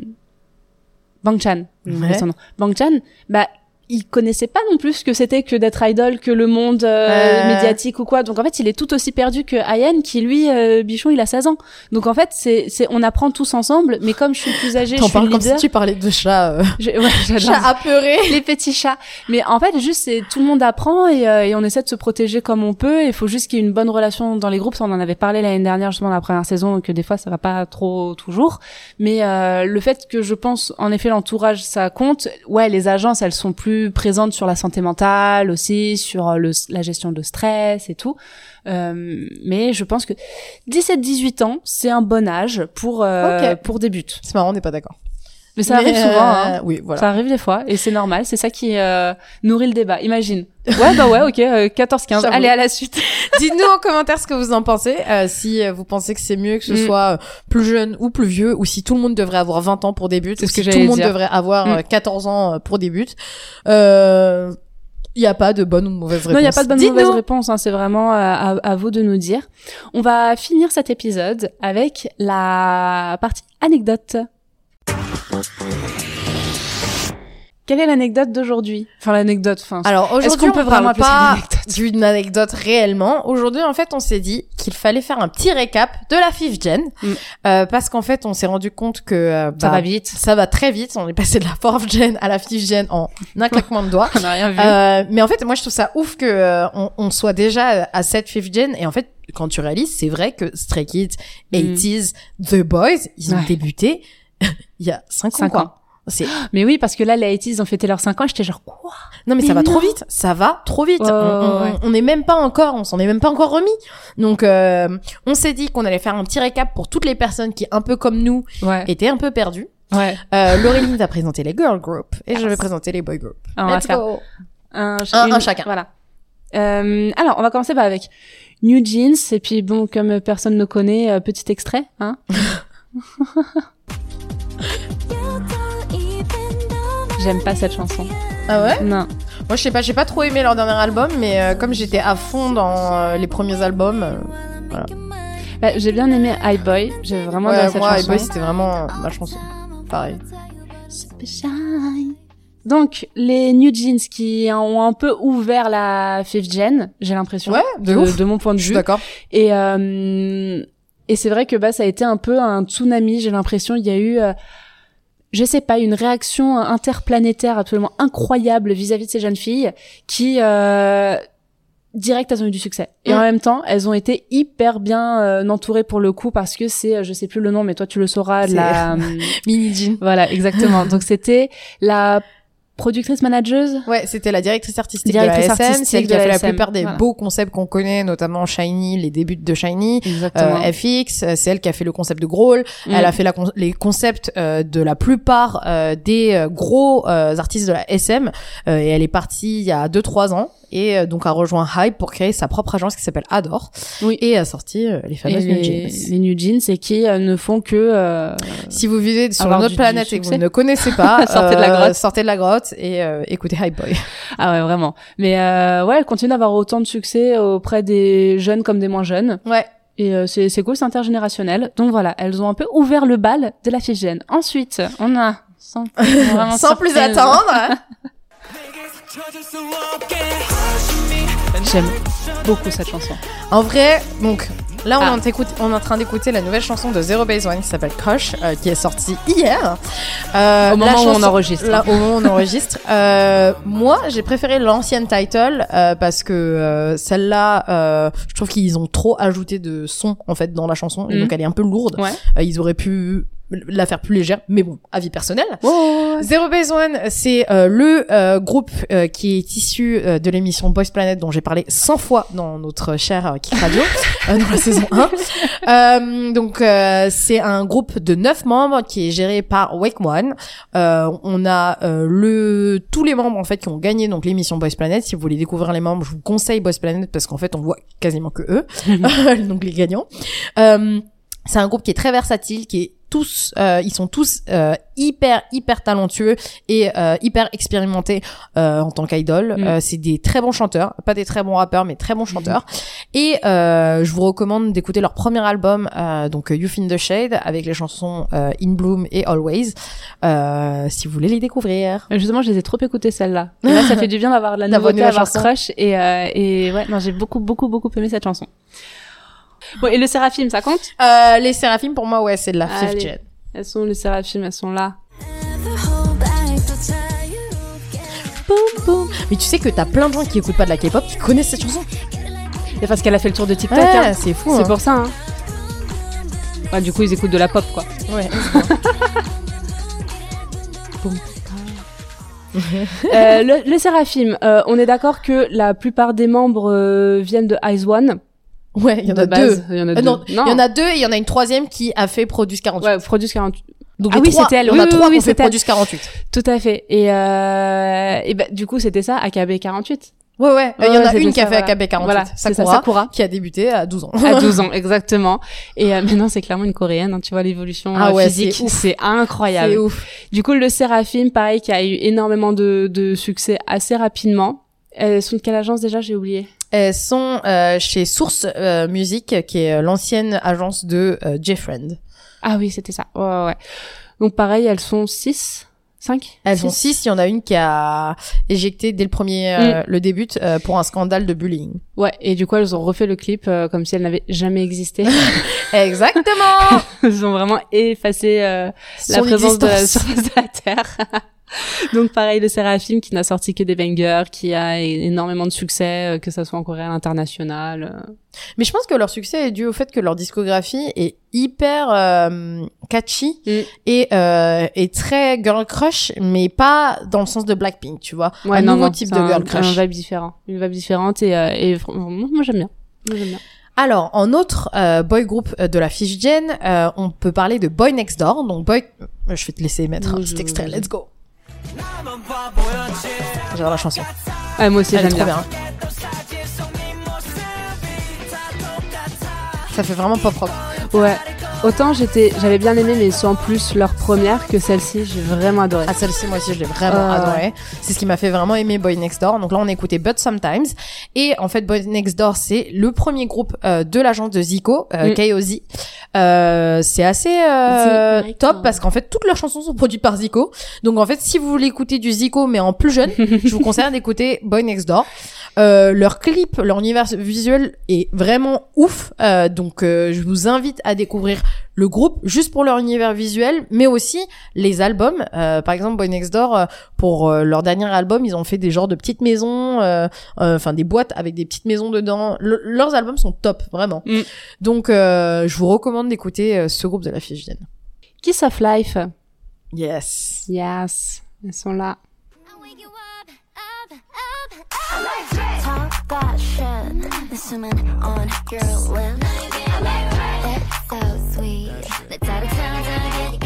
Bangchan, son nom. Bangchan, bah il connaissait pas non plus ce que c'était que d'être idol, que le monde médiatique ou quoi. Donc en fait, il est tout aussi perdu que Ayen, qui lui, bichon, il a 16 ans. Donc en fait, on apprend tous ensemble, mais comme je suis plus âgée, je suis parles leader. Comme si tu parlais de chats. J'adore. Chats apeurés. Les petits chats. Mais en fait, juste, tout le monde apprend et on essaie de se protéger comme on peut. Il faut juste qu'il y ait une bonne relation dans les groupes. Ça, on en avait parlé l'année dernière, justement, la première saison, que des fois, ça va pas trop toujours. Mais le fait que je pense, en effet, l'entourage, ça compte. Ouais, les agences, elles sont plus présente sur la santé mentale aussi, sur la gestion de stress et tout. Mais je pense que 17-18 ans, c'est un bon âge pour débuter. C'est marrant, on n'est pas d'accord. Mais ça arrive souvent, hein. Oui, voilà. Ça arrive des fois, et c'est normal, c'est ça qui nourrit le débat. Imagine. Ouais, ok, 14-15. Allez, à la suite. Dites-nous en commentaire ce que vous en pensez, si vous pensez que c'est mieux que ce soit plus jeune ou plus vieux, ou si tout le monde devrait avoir 20 ans pour début, ou si tout le monde devrait avoir 14 ans pour début. Il n'y a pas de bonne ou de mauvaise réponse. Non, il n'y a pas de bonne ou mauvaise réponse, hein, c'est vraiment à vous de nous dire. On va finir cet épisode avec la partie anecdote. Quelle est l'anecdote d'aujourd'hui? Alors aujourd'hui, on peut vraiment pas d'une anecdote réellement. Aujourd'hui, en fait, on s'est dit qu'il fallait faire un petit récap de la 5th gen, parce qu'en fait, on s'est rendu compte que ça va vite. Ça va très vite. On est passé de la 4th gen à la 5th gen en un claquement de doigts. On n'a rien vu. Mais en fait, moi, je trouve ça ouf que on soit déjà à cette 5th gen, et en fait, quand tu réalises, c'est vrai que Stray Kids, 80s, The Boys, ils ont débuté il y a 5 ans. Mais oui, parce que là, les 80s, ils ont fêté leurs 5 ans, j'étais genre, quoi? Non, mais ça va trop vite. Ça va trop vite. Ouais. On est même pas encore, on s'en est même pas encore remis. Donc, on s'est dit qu'on allait faire un petit récap pour toutes les personnes qui, un peu comme nous, étaient un peu perdues. Ouais. Laureline va présenter les girl group et je vais présenter les boy group. Alors, Let's go. Un chacun. Voilà. Alors, on va commencer avec New Jeans, et puis bon, comme personne ne connaît, petit extrait, hein. J'aime pas cette chanson. Ah ouais? Non. Moi, je sais pas, j'ai pas trop aimé leur dernier album, mais comme j'étais à fond dans les premiers albums, voilà. Bah, j'ai bien aimé High Boy, j'ai vraiment adoré cette moi, chanson. High Boy, c'était vraiment ma chanson. Pareil. Donc, les New Jeans qui ont un peu ouvert la fifth gen, j'ai l'impression. Ouais, de mon point de Je suis vue. d'accord. Et c'est vrai que bah ça a été un peu un tsunami, j'ai l'impression. Il y a eu, je sais pas, une réaction interplanétaire absolument incroyable vis-à-vis de ces jeunes filles qui, direct, elles ont eu du succès. Et en même temps, elles ont été hyper bien entourées pour le coup parce que c'est, je sais plus le nom, mais toi tu le sauras, la Mini Jean. Voilà, exactement. Donc c'était la productrice manageuse. Ouais, c'était la directrice artistique de la SM, celle qui a fait la plupart des beaux concepts qu'on connaît, notamment Shiny, les débuts de Shiny, FX, c'est elle qui a fait le concept de Growl, elle a fait les concepts de la plupart des gros artistes de la SM, et elle est partie il y a 2-3 ans, et donc a rejoint Hype pour créer sa propre agence qui s'appelle Adore, et a sorti les fameuses New Jeans. Les New Jeans, et qui ne font que... si vous vivez sur une autre planète et que vous ne connaissez pas, sortez de la grotte et écoutez Hype Boy. Ah ouais, vraiment. Mais ouais, elle continue d'avoir autant de succès auprès des jeunes comme des moins jeunes. Ouais. Et c'est cool, c'est intergénérationnel. Donc voilà, elles ont un peu ouvert le bal de la fifth gen. Ensuite, on a... Sans plus attendre... J'aime beaucoup cette chanson. En vrai, donc... Là, on est en train d'écouter la nouvelle chanson de Zero Base One qui s'appelle Crush, qui est sortie hier. Au moment où on enregistre. Là, au moment où on enregistre. Moi, j'ai préféré l'ancienne title parce que celle-là, je trouve qu'ils ont trop ajouté de son en fait dans la chanson, et donc elle est un peu lourde. Ouais. Ils auraient pu la faire plus légère, mais bon, avis personnel. Oh. Zero Base One, c'est le groupe qui est issu de l'émission Boys Planet dont j'ai parlé 100 fois dans notre cher Kick Radio dans la saison 1. Donc c'est un groupe de 9 membres qui est géré par Wake One. On a tous les membres en fait qui ont gagné donc l'émission Boys Planet. Si vous voulez découvrir les membres, je vous conseille Boys Planet parce qu'en fait on voit quasiment que eux, donc les gagnants. C'est un groupe qui est très versatile, qui est ils sont tous hyper talentueux et hyper expérimentés en tant qu'idol. C'est des très bons chanteurs, pas des très bons rappeurs, mais très bons chanteurs. Et je vous recommande d'écouter leur premier album, donc Youth in the Shade, avec les chansons In Bloom et Always, si vous voulez les découvrir. Justement, je les ai trop écoutées celles-là. Et là, ça fait du bien d'avoir de la nouveauté, d'avoir Crush, et ouais, non, j'ai beaucoup aimé cette chanson. Bon, et le Séraphim, ça compte? Les Séraphim, pour moi, ouais, c'est de la fifth gen. Elles sont les Séraphim, elles sont là. Boum, boum. Mais tu sais que t'as plein de gens qui écoutent pas de la K-pop qui connaissent cette chanson. Et parce qu'elle a fait le tour de TikTok, ouais, c'est fou. C'est pour ça, hein. Ouais, du coup, ils écoutent de la pop, quoi. Ouais. Le Séraphim, on est d'accord que la plupart des membres viennent de Eyes One. Ouais, il y en a deux. Il y en a deux. Non, il y en a deux et il y en a une troisième qui a fait Produce 48. Ouais, Produce 48. Donc oui, c'était elle. On a trois qui ont fait Produce 48. Tout à fait. Et bah, du coup, c'était ça, AKB 48. Ouais. Il y en a une qui a fait AKB 48. Voilà, Sakura. Qui a débuté à 12 ans. À 12 ans, exactement. Et maintenant, c'est clairement une coréenne, hein, tu vois l'évolution physique. C'est incroyable. C'est ouf. Du coup, le Séraphim, pareil, qui a eu énormément de succès assez rapidement. Elles sont de quelle agence déjà? J'ai oublié. Elles sont chez Source Music, qui est l'ancienne agence de J-Friend. Ah oui, c'était ça. Ouais. Donc pareil, elles sont 6, 5. Elles sont 6. Il y en a une qui a éjecté dès le début pour un scandale de bullying. Ouais, et du coup, elles ont refait le clip comme si elle n'avait jamais existé. Exactement. Elles ont vraiment effacé la présence de la surface de la Terre. Donc pareil, le Seraphim qui n'a sorti que des bangers, qui a énormément de succès, que ça soit en Corée à l'international. Mais je pense que leur succès est dû au fait que leur discographie est hyper catchy et très girl crush, mais pas dans le sens de Blackpink, tu vois. Ouais, un non, nouveau non, type c'est de girl crush. Une vibe différente et moi j'aime bien. Alors, en autre boy group de la Fifth Gen, on peut parler de Boy Next Door. Donc je vais te laisser mettre un petit extrait. Let's go. J'adore la chanson. Ouais, moi aussi Elle est j'aime trop bien. Ça fait vraiment pop rock. Ouais. Autant j'avais bien aimé, mais sans plus leur première que celle-ci, j'ai vraiment adoré. Ah, celle-ci, moi aussi, je l'ai vraiment adorée. C'est ce qui m'a fait vraiment aimer Boy Next Door. Donc là, on a écouté But Sometimes. Et en fait, Boy Next Door, c'est le premier groupe de l'agence de Zico, KOZ. C'est assez top parce qu'en fait, toutes leurs chansons sont produites par Zico. Donc en fait, si vous voulez écouter du Zico, mais en plus jeune, je vous conseille d'écouter Boy Next Door. Leur clip, leur univers visuel est vraiment ouf. Donc je vous invite à découvrir le groupe juste pour leur univers visuel, mais aussi les albums. Par exemple, Boy Next Door, pour leur dernier album, ils ont fait des genres de petites maisons, enfin des boîtes avec des petites maisons dedans. Leurs albums sont top, vraiment. Donc je vous recommande d'écouter ce groupe de la Fifth Gen. Kiss of Life. Yes. Yes. Elles sont là. Talk that shit. Assuming on your lips. It's so sweet. Let's out of town, get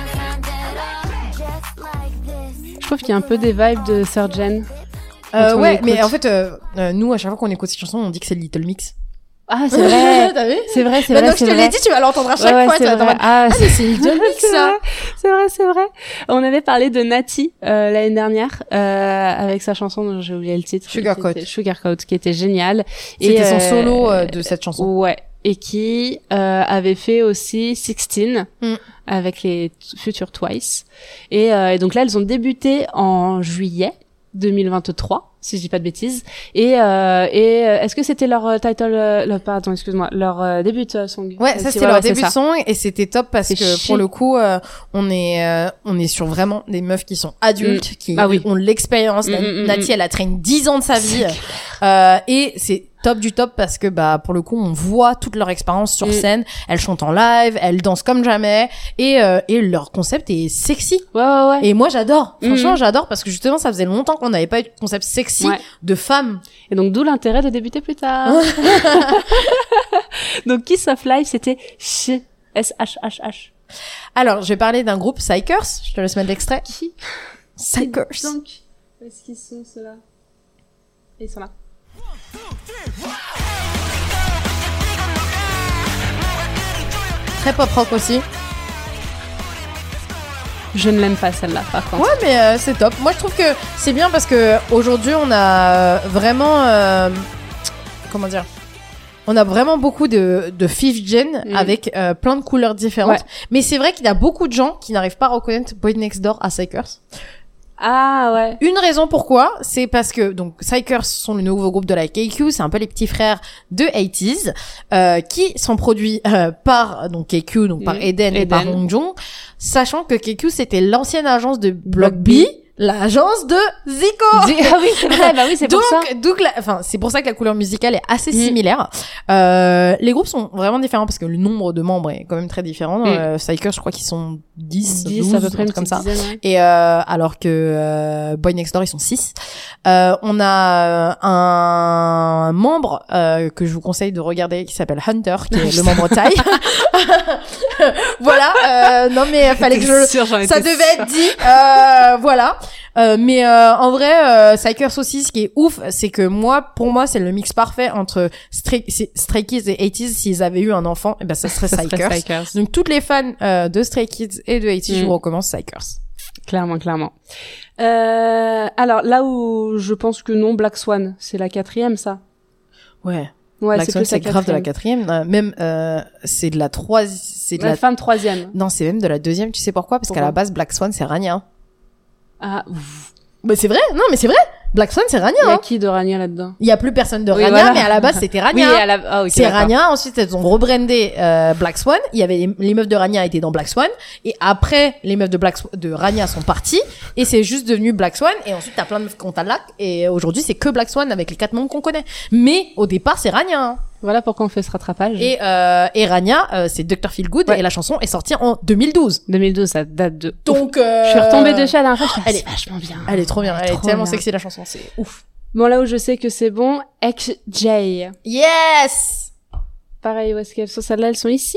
just like this. Je trouve qu'il y a un peu des vibes de Surgeon. Ouais, mais en fait, nous, à chaque fois qu'on écoute cette chanson, on dit que c'est Little Mix. Ah, c'est vrai. T'as vu? C'est vrai. Maintenant que je te l'ai dit, tu vas l'entendre à chaque fois. C'est tu vas vrai. ah, mais c'est Little Mix, ça. C'est vrai. On avait parlé de Nati l'année dernière avec sa chanson dont j'ai oublié le titre. Sugarcoat, qui était génial. C'était son solo de cette chanson. Ouais. Et qui avait fait aussi 16 avec les futurs Twice. Et donc là, elles ont débuté en juillet 2023. Si je dis pas de bêtises. Et est-ce que c'était leur pardon, excuse-moi, leur début song? Ouais, ça c'était leur début song et c'était top parce que pour le coup, on est sur vraiment des meufs qui sont adultes, qui ont l'expérience. Nati, elle a traîné 10 ans de sa vie. Et c'est top du top parce que pour le coup on voit toute leur expérience sur scène, elles chantent en live, elles dansent comme jamais et leur concept est sexy. Ouais. Et moi j'adore. Franchement, j'adore parce que justement ça faisait longtemps qu'on n'avait pas eu de concept sexy de femmes. Et donc d'où l'intérêt de débuter plus tard. Donc Kiss of Life, c'était S-H-H-H. Alors, je vais parler d'un groupe, Psychers. Je te laisse mettre l'extrait. Qui? Psychers. Donc, où est-ce qu'ils sont ceux-là? Ils sont là. Très pop rock aussi. Je ne l'aime pas celle-là, par contre. Ouais, mais c'est top. Moi, je trouve que c'est bien parce que aujourd'hui, on a vraiment, comment dire, on a vraiment beaucoup de Fifth Gen avec plein de couleurs différentes. Ouais. Mais c'est vrai qu'il y a beaucoup de gens qui n'arrivent pas à reconnaître Boy Next Door à Psychers. Ah ouais. Une raison pourquoi, c'est parce que donc Psychers sont le nouveau groupe de la KQ, c'est un peu les petits frères de 80s qui sont produits par donc KQ, donc par Eden et par Hongjon, sachant que KQ c'était l'ancienne agence de Block B, l'agence de Zico. Ah oui, c'est vrai, bah oui, c'est pour ça. Donc c'est pour ça que la couleur musicale est assez similaire. Les groupes sont vraiment différents parce que le nombre de membres est quand même très différent. Psychers, je crois qu'ils sont 10 12, à peu près, comme ça. Dizaine, ouais. Et alors que Boy Next Door, ils sont 6. On a un membre que je vous conseille de regarder qui s'appelle Hunter, qui est le membre taille. Voilà, non mais fallait que ça devait être dit. Voilà. Mais en vrai, Psychers aussi, ce qui est ouf, c'est que pour moi, c'est le mix parfait entre Stray Kids et 80s. S'ils avaient eu un enfant, et ben ça serait Psychers. Donc toutes les fans de Stray Kids et de 80s, je vous recommande Psychers. Clairement. Alors là où je pense que non, Black Swan, c'est la 4e, ça. Ouais. Black Swan, c'est grave de la 4e. Même c'est de la 3. C'est de la fin de 3e. Non, c'est même de la 2e. Tu sais pourquoi? Parce qu'à la base, Black Swan, c'est Rania. Ah. Bah c'est vrai. Non, mais c'est vrai. Black Swan, c'est Rania. Il y a Hein. qui de Rania là-dedans? Il y a plus personne de Oui, Rania, voilà. mais à la base, c'était Rania. Oui, ah, ok, c'est d'accord. Rania. Ensuite, elles ont rebrandé Black Swan. Il y avait les meufs de Rania étaient dans Black Swan. Et après, les meufs de Rania sont parties. Et c'est juste devenu Black Swan. Et ensuite, t'as plein de meufs qui ont Talak. Et aujourd'hui, c'est que Black Swan avec les 4 membres qu'on connaît. Mais au départ, c'est Rania. Hein. Voilà pourquoi on fait ce rattrapage. Et Rania, c'est Dr. Feelgood. Ouais. Et la chanson est sortie en 2012. 2012, ça date de... Donc, Je suis retombée dessus la dernière fois, je me elle suis est- dit, c'est vachement bien. Elle est trop bien. Elle est Trop tellement bien. sexy, la chanson. C'est ouf. Bon, là où je sais que c'est bon, XJ. Yes! Pareil, où est-ce qu'elles sont? Celles-là, elles sont ici.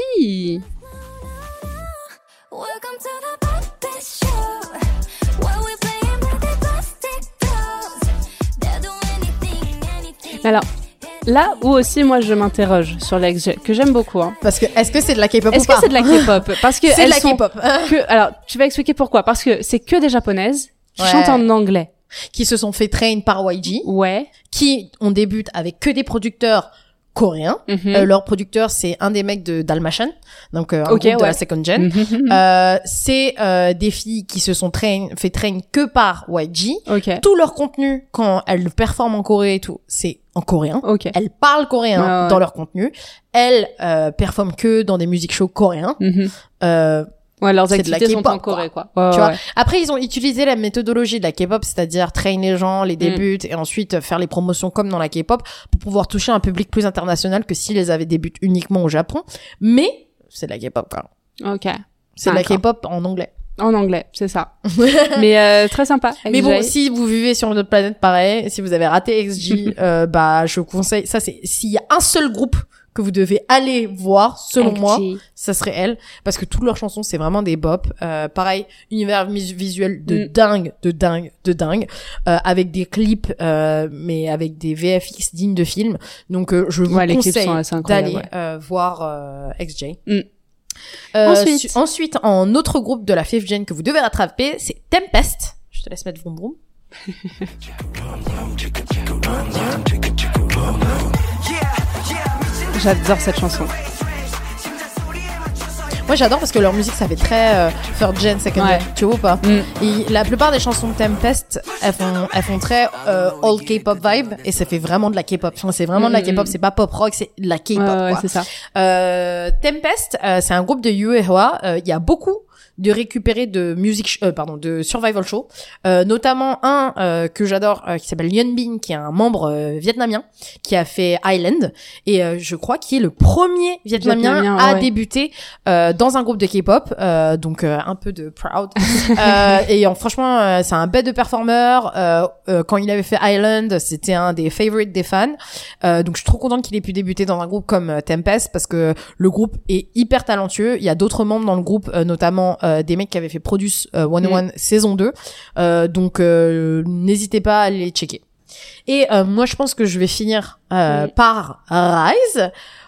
Welcome to the Puppet Show, where we playing with the plastic dolls. They'll do anything. Alors, là où aussi, moi, je m'interroge sur la XJ, que j'aime beaucoup, hein. Parce que, est-ce que c'est de la K-pop ou Est-ce pas? que c'est de la K-pop? Parce que C'est de elles la sont K-pop. alors, tu vas expliquer pourquoi. Parce que c'est que des japonaises qui Ouais. chantent en anglais. Qui se sont fait train par YG, Ouais. qui on débute avec que des producteurs coréens. Mhm. Leur producteur, c'est un des mecs de Dalmatian, donc un Ok, groupe de ouais. la second gen. Mhm. C'est des filles qui se sont fait train que par YG. Ok. Tout leur contenu, quand elles performent en Corée et tout, c'est en coréen. Ok. Elles parlent coréen Ouais, ouais. dans leur contenu. Elles performent que dans des music shows coréens. Mhm. Euh, Ouais, leurs C'est de la activités sont en K-pop, Corée, quoi. Ouais, tu ouais, vois. ouais. Après, ils ont utilisé la méthodologie de la K-pop, c'est-à-dire train les gens, les débuts, et ensuite faire les promotions comme dans la K-pop pour pouvoir toucher un public plus international que s'ils les avaient débutés uniquement au Japon. Mais c'est de la K-pop, quoi. Ok. C'est de la D'accord. K-pop en anglais. En anglais, c'est ça. Mais très sympa. Mais bon, XJ. si vous vivez sur une autre planète, pareil, si vous avez raté XG, bah, je conseille, ça c'est, s'il y a un seul groupe que vous devez aller voir, selon XJ. moi, ça serait elle, parce que toutes leurs chansons, c'est vraiment des bop. Pareil, univers visuel de dingue, avec des clips, mais avec des VFX dignes de films. Donc, je vous Ouais, les clips conseille sont assez incroyables, d'aller voir XJ. Mm. Ensuite. Ensuite, en autre groupe de la fifth gen que vous devez rattraper, c'est Tempest. Je te laisse mettre Vroom Vroom. J'adore cette chanson. Moi, j'adore parce que leur musique, ça fait très third gen, second Ouais. gen. Tu vois ou pas? Mm. Et la plupart des chansons de Tempest, elles font très old K-pop vibe et ça fait vraiment de la K-pop. Enfin, c'est vraiment de la K-pop, c'est pas pop rock, c'est de la K-pop. Ouais, quoi. c'est ça. Tempest, c'est un groupe de Yuehua. Il y a beaucoup de récupérer de de survival show, notamment un que j'adore qui s'appelle Yeon Bin, qui est un membre vietnamien qui a fait Island et je crois qu'il est le premier vietnamien à ouais. débuter dans un groupe de K-pop, donc un peu de proud. Et franchement, c'est un bête de performeur. Quand il avait fait Island, c'était un des favorites des fans. Donc je suis trop contente qu'il ait pu débuter dans un groupe comme Tempest parce que le groupe est hyper talentueux. Il y a d'autres membres dans le groupe, notamment des mecs qui avaient fait Produce 101 saison 2. Donc n'hésitez pas à les checker. Et moi je pense que je vais finir par Rise.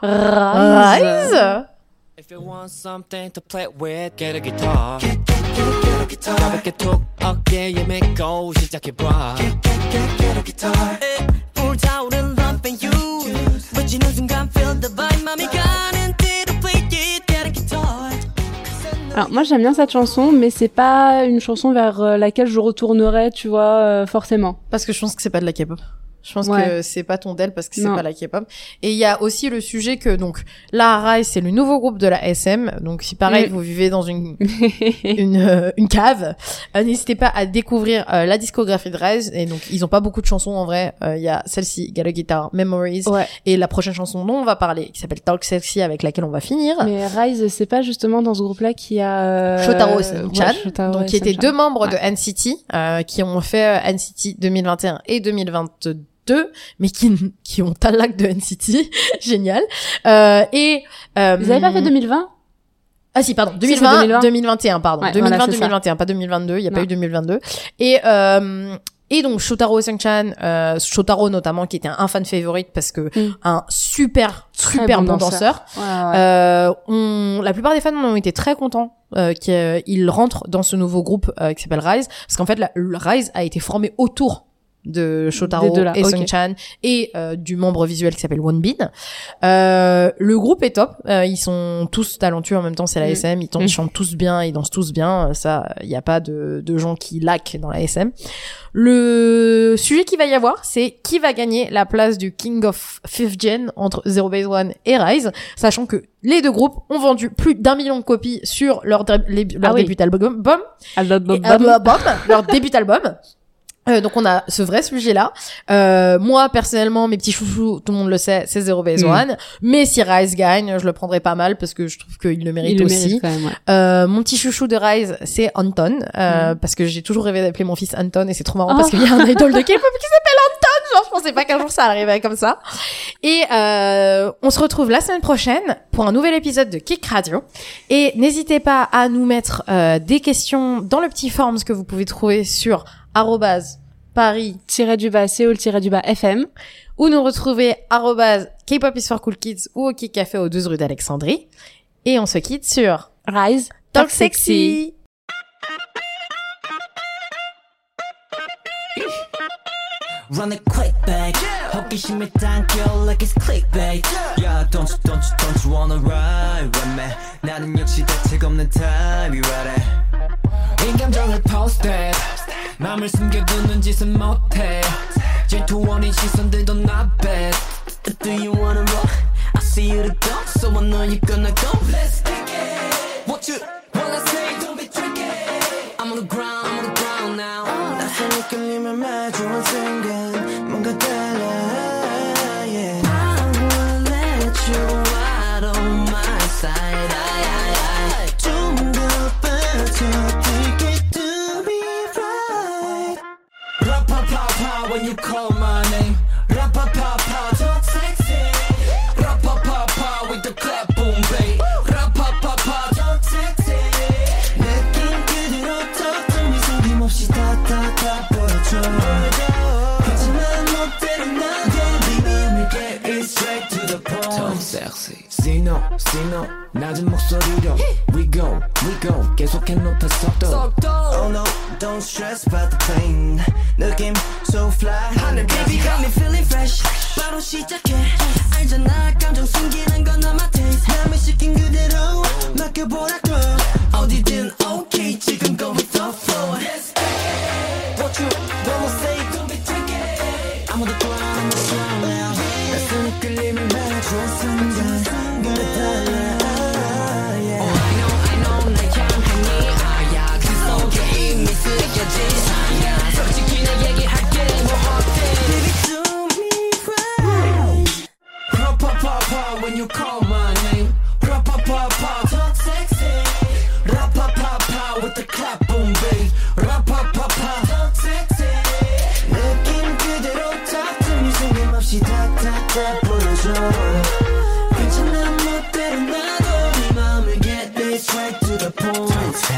Rise. If you want something to play with, get a guitar. Get a guitar. 가볍게 톡 어깨에 메고 시작해봐. Get a guitar. 불타오른 love and you. 멋지는 순간 feel the vibe. 맘이 가는 대로 play it. Get a guitar. Alors moi j'aime bien cette chanson, mais c'est pas une chanson vers laquelle je retournerais, tu vois, forcément. Parce que je pense que c'est pas de la K-pop. Je pense Ouais. que c'est pas ton del parce que c'est Non. pas la K-pop. Et il y a aussi le sujet que, donc, là, Rise, c'est le nouveau groupe de la SM. Donc, si pareil, vous vivez dans une cave, n'hésitez pas à découvrir la discographie de Rise. Et donc, ils ont pas beaucoup de chansons en vrai. Il y a celle-ci, Get a Guitar, Memories. Ouais. Et la prochaine chanson dont on va parler, qui s'appelle Talk Sexy, avec laquelle on va finir. Mais Rise, c'est pas justement dans ce groupe-là qu'il y a Shotaro et Sun-chan, Shotaro donc et qui étaient Sun-chan. deux membres Ouais. de NCT, qui ont fait NCT 2021 et 2022, mais qui ont talak de NCT, génial. Ils avaient pas fait 2020? Ah si, pardon, Si, c'est 2020, 2021, pardon. Ouais, 2020, voilà, c'est ça. 2021, pas 2022, il y a Non. pas eu 2022. Et donc Shotaro et Sun-chan, Shotaro notamment, qui était un fan favorite parce que un super Très bon bon danseur. Ouais, ouais. La plupart des fans ont été très contents qu'il rentre dans ce nouveau groupe qui s'appelle Rise, parce qu'en fait, le Rise a été formé autour de Shotaro Des deux là, et ok. Sung-chan et du membre visuel qui s'appelle Wonbin. Le groupe est top. Ils sont tous talentueux en même temps. C'est la SM. Ils chantent tous bien, ils dansent tous bien. Ça, il y a pas de gens qui laquent dans la SM. Le sujet qu'il va y avoir, c'est qui va gagner la place du King of Fifth Gen entre Zero Base One et Rise, sachant que les deux groupes ont vendu plus d'1 million de copies sur leur début d'album, leur début d'album. Donc on a ce vrai sujet-là. Moi personnellement, mes petits chouchous, tout le monde le sait, c'est Zero Base One. Mais si Rise gagne, je le prendrai pas mal parce que je trouve qu'il le mérite aussi. Quand même, ouais. Mon petit chouchou de Rise, c'est Anton, parce que j'ai toujours rêvé d'appeler mon fils Anton et c'est trop marrant parce qu'il y a un idole de K-pop qui s'appelle Anton. Genre, je pensais pas qu'un jour ça arriverait comme ça. Et on se retrouve la semaine prochaine pour un nouvel épisode de Kick Radio. Et n'hésitez pas à nous mettre des questions dans le petit form que vous pouvez trouver sur @Paris _Seoul_FM ou nous retrouver @K-pop is for cool kids ou au Kick Café aux 12 rue d'Alexandrie. Et on se quitte sur Rise Talk Sexy. Run it quick back 호기심에 당겨 like it's clickbait Yeah don't you wanna ride with me 나는 역시 대책 없는 타입이라래 이 감정을 post it 맘을 숨겨두는 짓은 못해 질투 어린 시선들도 not bad Do you wanna rock? I see you to go So I know you're gonna go Let's take it What you wanna say Don't be tricky I'm on the ground now 낯선 이끌림을 마주한 순간 뭔가 달라 yeah. I wanna let you out on my side 좀 더 빠져들게 to be right Ra-pa-pa-pa when you call my name Ra-pa-pa-pa talk sexy Ra-pa-pa-pa with the clap boom babe Ra-pa-pa-pa talk sexy 느낌 그대로 talk to me 숨김없이 다 보여줘 하지만 멋대로 나게 Baby we get it straight to the point Talk sexy See no 낮은 목소리로 We go 계속해 높은 속도 Oh no don't stress about the pain 느낌 so fly 하늘 baby got me feeling fresh 바로 시작해 알잖아 감정 숨기는 건 not my taste 남의 시킨 그대로 맡겨보라고 어디든 okay 지금 go with the flow What you wanna say don't be tricky I'm on the ground now 낯선 이끌림을 마주한 순간 뭔가 달라 I know 날 향한 이 아야 그 속에 이미 쓰여진 사야 솔직히 내 얘기할게 뭐 어때 Baby do me right Ra-pa-pa-pa when you call my name Ra-pa-pa-pa talk sexy Ra-pa-pa-pa with the clap boom babe Ra-pa-pa-pa talk sexy 느낌 그대로 talk to me 숨김없이 다 보여줘 괜찮아 멋대로 나도 네 맘을 get this right to the point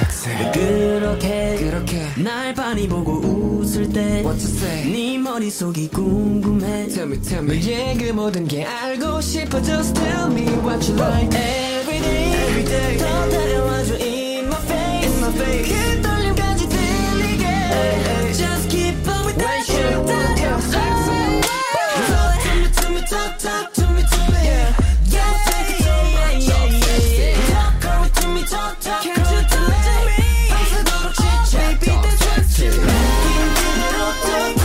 그렇게 날 많이 보고 웃을 때 What you say? 네 머릿속이 궁금해 Tell me 너의 그 모든 게 알고 싶어 Just tell me what you like Every day 더 다려와줘 in my face 그 떨림까지 들리게 Just keep on with that shit Talk to me yeah Talk to me talk Can't you do it 밤새도록 chit-chat Baby that's what you 느낌 그대로 talk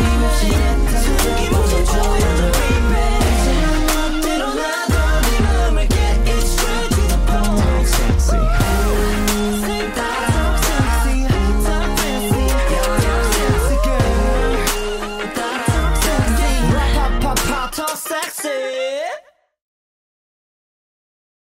숨김없이 조여줘 baby 멋대로 나도 네 맘을 get it straight to the point Sexy Talk sexy Talk sexy Sexy girl Talk sexy Ra-pa-pa-pa talk sexy